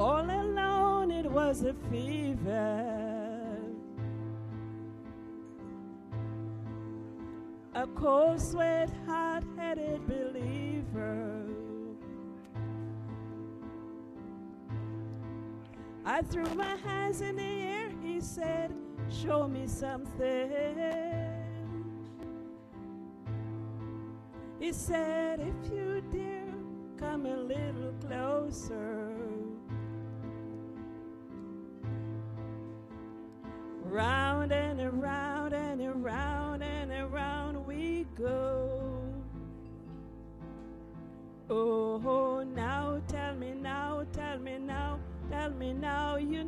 All alone it was a fever, a cold sweat, hot-headed believer. I threw my hands in the air, he said, show me something. He said, if you dare, come a little closer. Round and around and around and around we go. Oh, now tell me now, tell me now, tell me now you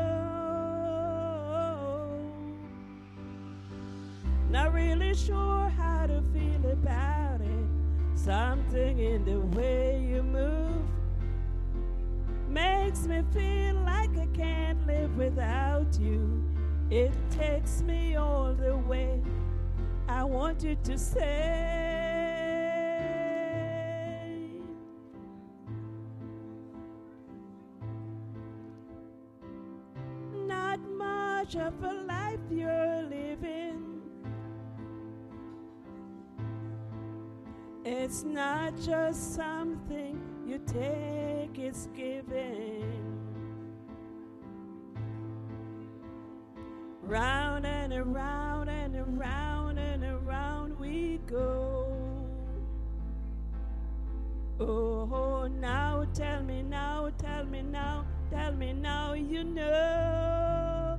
know. Not really sure how to feel about it. Something in the way you move makes me feel like I can't live without you. It takes me all the way. I want you to stay. Not much of a life you're living. It's not just something you take, it's giving. Round and around and around and around we go. Oh, now tell me now, tell me now, tell me now you know.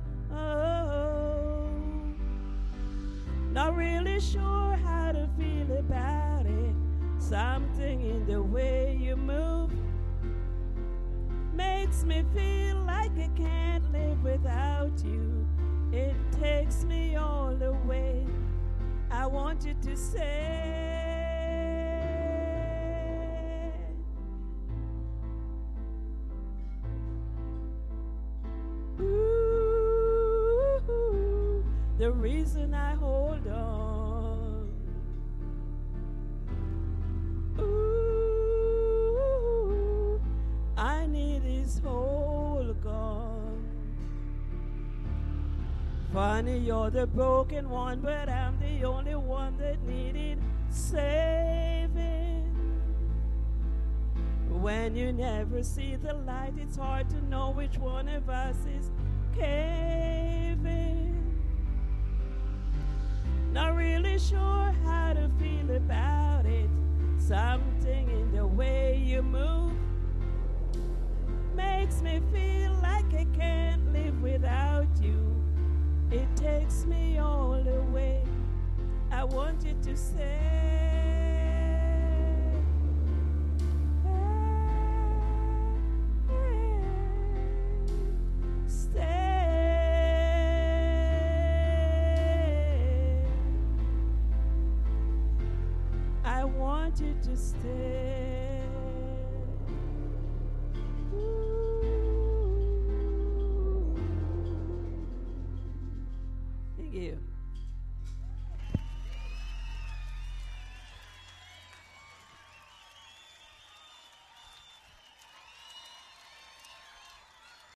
Not really sure how to feel about it. Something in the way you move makes me feel like I can't live without you. It takes me all the way. I want you to say. Ooh, the reason I hold on. Ooh, I need his whole gone. Funny, you're the broken one, but I'm the only one that needed saving. When you never see the light, it's hard to know which one of us is caving. Not really sure how to feel about it. Something in the way you move makes me feel like I can't live without you. It takes me all the way. I want you to say. I want you to stay. Ooh. Thank you.